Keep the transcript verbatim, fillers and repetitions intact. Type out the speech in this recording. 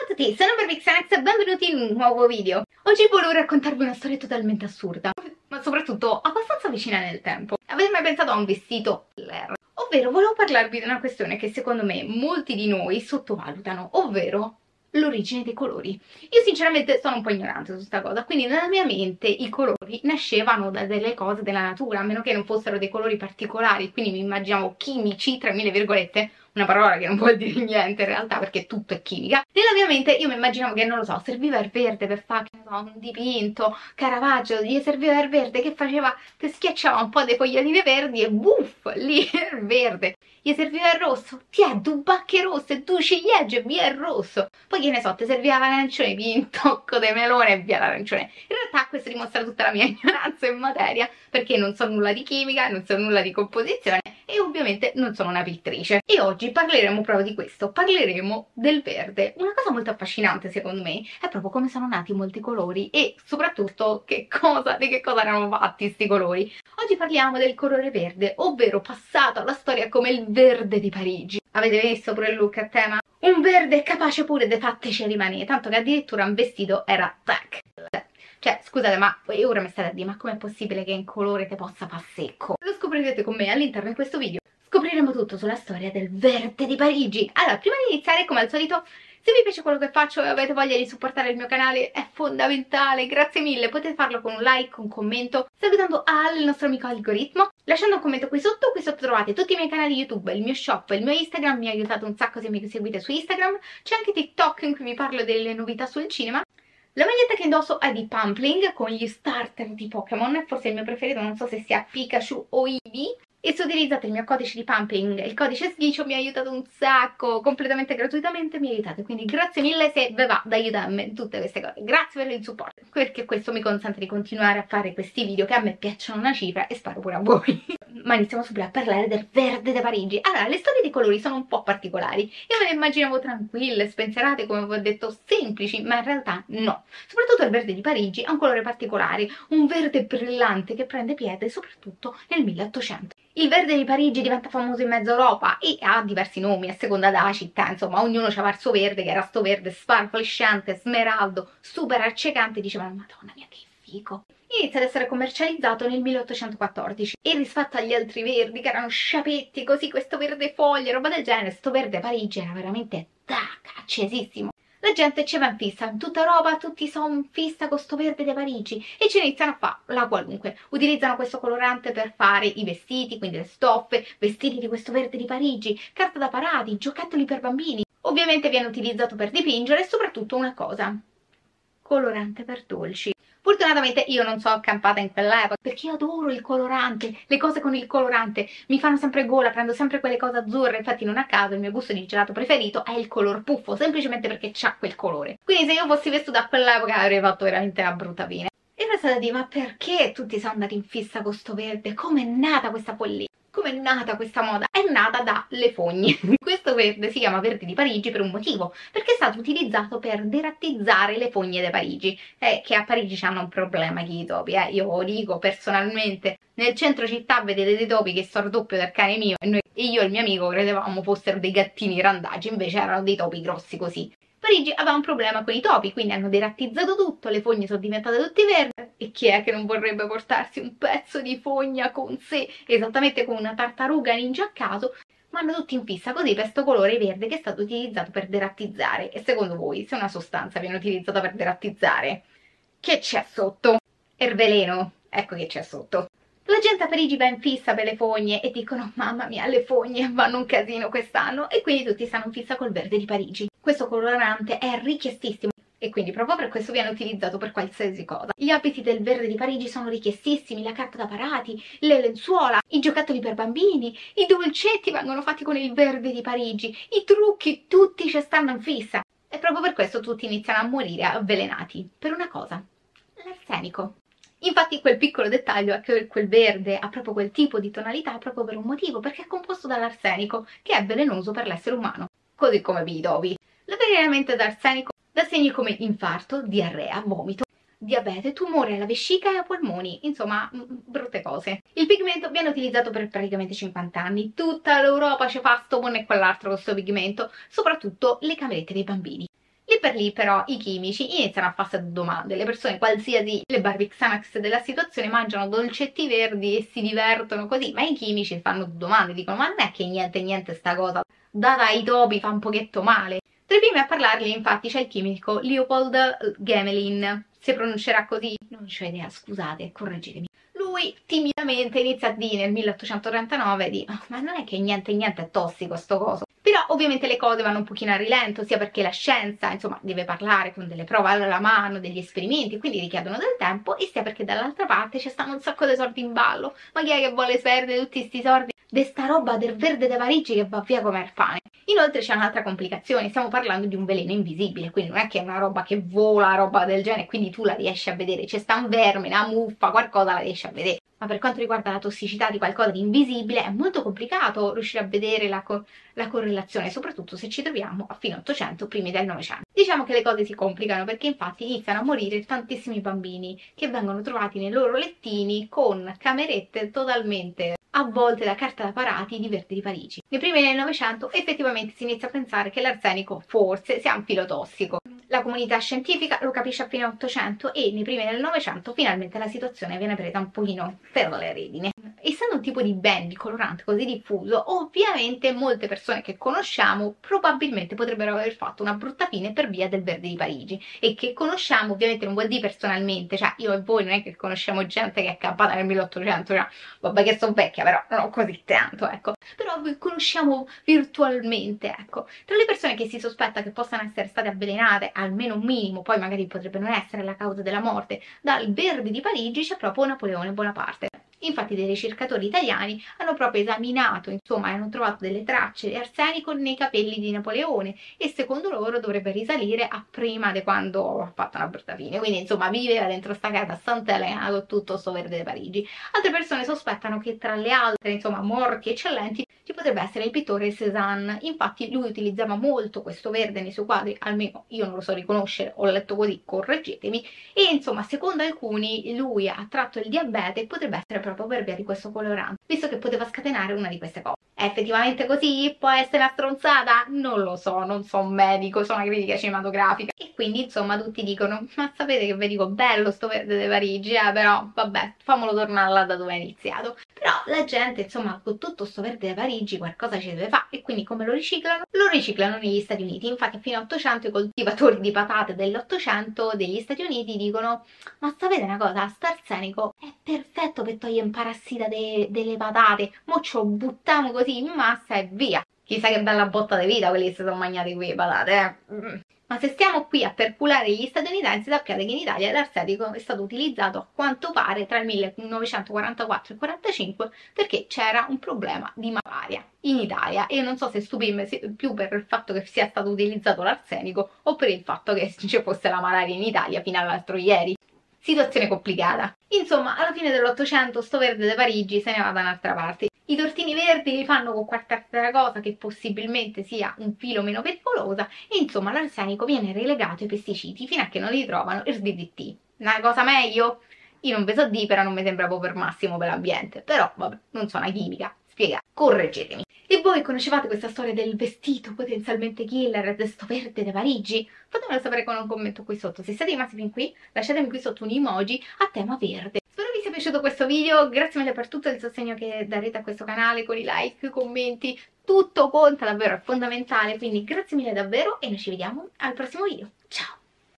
tutti, sono Barbixanax e benvenuti in un nuovo video. Oggi volevo raccontarvi una storia totalmente assurda, ma soprattutto abbastanza vicina nel tempo. Avete mai pensato a un vestito Blair? Ovvero, volevo parlarvi di una questione che secondo me molti di noi sottovalutano, ovvero l'origine dei colori. Io sinceramente sono un po' ignorante su questa cosa, quindi nella mia mente i colori nascevano da delle cose della natura, a meno che non fossero dei colori particolari, quindi mi immaginavo chimici, tra mille virgolette, una parola che non vuol dire niente in realtà perché tutto è chimica. Nella mia mente io mi immaginavo che, non lo so, serviva il verde per fare, non so, un dipinto, Caravaggio, gli serviva il verde che faceva, che schiacciava un po' dei foglioline verdi e buff, lì era il verde. Gli serviva il rosso, ti è due bacche rosse, due ciliegie, via il rosso. Poi che ne so, ti serviva l'arancione, via un tocco di melone e via l'arancione. In realtà questo dimostra tutta la mia ignoranza in materia, perché non so nulla di chimica, non so nulla di composizione e ovviamente non sono una pittrice. E oggi parleremo proprio di questo, parleremo del verde. Una cosa molto affascinante secondo me è proprio come sono nati molti colori e soprattutto che cosa, di che cosa erano fatti sti colori. Oggi parliamo del colore verde, ovvero passato alla storia come il verde di Parigi. Avete visto pure il look a tema? Un verde capace pure di fatte rimanere, tanto che addirittura un vestito era tac. Cioè, scusate, ma ora mi state a dire, ma com'è possibile che in colore te possa far secco? Lo scoprirete con me all'interno di questo video. Scopriremo tutto sulla storia del verde di Parigi. Allora, prima di iniziare, come al solito, se vi piace quello che faccio e avete voglia di supportare il mio canale, è fondamentale, grazie mille, potete farlo con un like, un commento, salutando Al, il nostro amico algoritmo, lasciando un commento qui sotto. Qui sotto trovate tutti i miei canali YouTube, il mio shop, il mio Instagram, mi ha aiutato un sacco se mi seguite su Instagram, c'è anche TikTok in cui vi parlo delle novità sul cinema. La maglietta che indosso è di Pumpling con gli starter di Pokémon, forse il mio preferito, non so se sia Pikachu o Eevee. E se utilizzate il mio codice di Pumping, il codice Sghicio, mi ha aiutato un sacco, completamente gratuitamente mi aiutate, quindi grazie mille se ve va ad aiutarmi in tutte queste cose, grazie per il supporto, perché questo mi consente di continuare a fare questi video che a me piacciono una cifra e spero pure a voi. Ma iniziamo subito a parlare del verde di Parigi. Allora, le storie dei colori sono un po' particolari, io me le immaginavo tranquille, spensierate, come vi ho detto, semplici, ma in realtà no. Soprattutto il verde di Parigi è un colore particolare, un verde brillante che prende piede soprattutto nel milleottocento. Il verde di Parigi diventa famoso in mezza Europa e ha diversi nomi a seconda della città, insomma ognuno aveva il suo verde, che era sto verde sparflescente, smeraldo, super accecante, dicevano madonna mia che figo. Inizia ad essere commercializzato nel milleottocentoquattordici e rispetto agli altri verdi che erano sciapetti così, questo verde foglie, roba del genere, sto verde Parigi era veramente tac, accesissimo. La gente ci va in fissa, in tutta Europa tutti sono in fissa con sto verde di Parigi e ci iniziano a fare la qualunque. Utilizzano questo colorante per fare i vestiti, quindi le stoffe, vestiti di questo verde di Parigi, carta da parati, giocattoli per bambini. Ovviamente viene utilizzato per dipingere e soprattutto una cosa, colorante per dolci. Fortunatamente io non sono accampata in quell'epoca perché io adoro il colorante, le cose con il colorante mi fanno sempre gola, prendo sempre quelle cose azzurre, infatti non a caso il mio gusto di gelato preferito è il color puffo, semplicemente perché c'ha quel colore. Quindi se io fossi vestita a quell'epoca avrei fatto veramente una brutta fine. E ora state a dire, ma perché tutti sono andati in fissa con sto verde? Com'è nata questa follia? Com'è nata questa moda? È nata dalle fogne. Questo verde si chiama verde di Parigi per un motivo, perché è stato utilizzato per derattizzare le fogne di Parigi, eh, che a Parigi hanno un problema con i topi, eh. Io lo dico personalmente, nel centro città vedete dei topi che sono il doppio del cane mio e, noi, e io e il mio amico credevamo fossero dei gattini randagi, invece erano dei topi grossi così. Parigi aveva un problema con i topi, quindi hanno derattizzato tutto, le fogne sono diventate tutte verdi. E chi è che non vorrebbe portarsi un pezzo di fogna con sé, esattamente come una tartaruga ninja a caso? Ma hanno tutti in fissa così per questo colore verde che è stato utilizzato per derattizzare. E secondo voi, se una sostanza viene utilizzata per derattizzare, che c'è sotto? È il veleno, ecco che c'è sotto. La gente a Parigi va in fissa per le fogne e dicono mamma mia le fogne vanno un casino quest'anno e quindi tutti stanno in fissa col verde di Parigi. Questo colorante è richiestissimo e quindi proprio per questo viene utilizzato per qualsiasi cosa. Gli abiti del verde di Parigi sono richiestissimi, la carta da parati, le lenzuola, i giocattoli per bambini, i dolcetti vengono fatti con il verde di Parigi, i trucchi, tutti ci stanno in fissa. E proprio per questo tutti iniziano a morire avvelenati. Per una cosa, l'arsenico. Infatti quel piccolo dettaglio è che quel verde ha proprio quel tipo di tonalità proprio per un motivo, perché è composto dall'arsenico, che è velenoso per l'essere umano, così come i topi. L'avvelenamento d'arsenico dà segni come infarto, diarrea, vomito, diabete, tumore alla vescica e ai polmoni, insomma brutte cose. Il pigmento viene utilizzato per praticamente cinquanta anni, tutta l'Europa ci fa sto uno e quell'altro con questo pigmento, soprattutto le camerette dei bambini. Lì per lì però i chimici iniziano a farsi domande, le persone qualsiasi, le Barbie Xanax della situazione mangiano dolcetti verdi e si divertono così, ma i chimici fanno domande, dicono ma non è che niente niente sta cosa, data ai topi fa un pochetto male. Tra i primi a parlargli infatti c'è il chimico Leopold Gmelin, si pronuncerà così? Non c'ho idea, scusate, correggetemi. Lui timidamente inizia a dire nel milleottocentotrentanove di oh, ma non è che niente niente è tossico sto coso. Però ovviamente le cose vanno un pochino a rilento, sia perché la scienza, insomma, deve parlare con delle prove alla mano, degli esperimenti, quindi richiedono del tempo, e sia perché dall'altra parte ci stanno un sacco di soldi in ballo. Ma chi è che vuole spendere tutti questi soldi de sta roba del verde dei Parigi che va via come il pane? Inoltre c'è un'altra complicazione, stiamo parlando di un veleno invisibile, quindi non è che è una roba che vola, roba del genere, quindi tu la riesci a vedere, c'è sta un verme, una muffa, qualcosa la riesci a vedere. Ma per quanto riguarda la tossicità di qualcosa di invisibile è molto complicato riuscire a vedere la, co la correlazione, soprattutto se ci troviamo a fine ottocento, primi del novecento. Diciamo che le cose si complicano perché infatti iniziano a morire tantissimi bambini che vengono trovati nei loro lettini con camerette totalmente avvolte da carta da parati di verde di Parigi. Nei primi del Novecento effettivamente si inizia a pensare che l'arsenico forse sia un filo tossico. La comunità scientifica lo capisce a fine Ottocento e nei primi del Novecento finalmente la situazione viene presa un pochino per le redine. Essendo un tipo di ben di colorante così diffuso, ovviamente molte persone che conosciamo probabilmente potrebbero aver fatto una brutta fine per via del verde di Parigi, e che conosciamo ovviamente non vuol dire personalmente, cioè io e voi non è che conosciamo gente che è campata nel milleottocento, cioè, vabbè che sono vecchia però non così tanto, ecco, però vi conosciamo virtualmente, ecco. Tra le persone che si sospetta che possano essere state avvelenate, almeno un minimo, poi magari potrebbe non essere la causa della morte, dal verde di Parigi, c'è proprio Napoleone Bonaparte. Infatti dei ricercatori italiani hanno proprio esaminato, insomma, hanno trovato delle tracce di arsenico nei capelli di Napoleone e secondo loro dovrebbe risalire a prima di quando ha fatto una brutta fine. Quindi, insomma, viveva dentro sta casa a Sant'Elena con tutto sto verde di Parigi. Altre persone sospettano che tra le altre, insomma, morti eccellenti ci potrebbe essere il pittore Cézanne. Infatti lui utilizzava molto questo verde nei suoi quadri, almeno io non lo so riconoscere, ho letto così, correggetemi, e insomma, secondo alcuni lui ha tratto il diabete e potrebbe essere proprio per via di questo colorante, visto che poteva scatenare una di queste cose. È effettivamente così? Può essere una stronzata? Non lo so, non sono un medico, sono una critica cinematografica. E quindi insomma tutti dicono, ma sapete che vi dico, bello sto verde di Parigi, eh, però vabbè, famolo tornare là da dove è iniziato. Però la gente, insomma, con tutto sto verde di Parigi qualcosa ci deve fare, e quindi come lo riciclano? Lo riciclano negli Stati Uniti. Infatti a fine ottocento i coltivatori di patate dell'ottocento degli Stati Uniti dicono, ma sapete una cosa, st'arsenico è perfetto per togliere un parassita de delle patate, mo ce lo buttiamo così in massa e via. Chissà che bella botta di vita quelli che si sono mangiati qui le patate, eh? Mm. Ma se stiamo qui a perculare gli statunitensi, sappiate che in Italia l'arsenico è stato utilizzato a quanto pare tra il millenovecentoquarantaquattro e il quarantacinque perché c'era un problema di malaria in Italia, e non so se stupirmi più per il fatto che sia stato utilizzato l'arsenico o per il fatto che ci fosse la malaria in Italia fino all'altro ieri. Situazione complicata. Insomma, alla fine dell'Ottocento sto verde di Parigi se ne va da un'altra parte. I tortini verdi li fanno con qualche cosa che possibilmente sia un filo meno pericolosa, e insomma l'arsenico viene relegato ai pesticidi fino a che non li trovano il D D T. Una cosa meglio? Io non ve so di, però non mi sembra proprio per massimo per l'ambiente, però vabbè, non sono una chimica, spiegate, correggetemi. E voi conoscevate questa storia del vestito potenzialmente killer di sto verde di Parigi? Fatemelo sapere con un commento qui sotto. Se siete rimasti fin qui, lasciatemi qui sotto un emoji a tema verde. Spero vi sia piaciuto questo video, grazie mille per tutto il sostegno che darete a questo canale con i like, i commenti, tutto conta davvero, è fondamentale, quindi grazie mille davvero e noi ci vediamo al prossimo video. Ciao!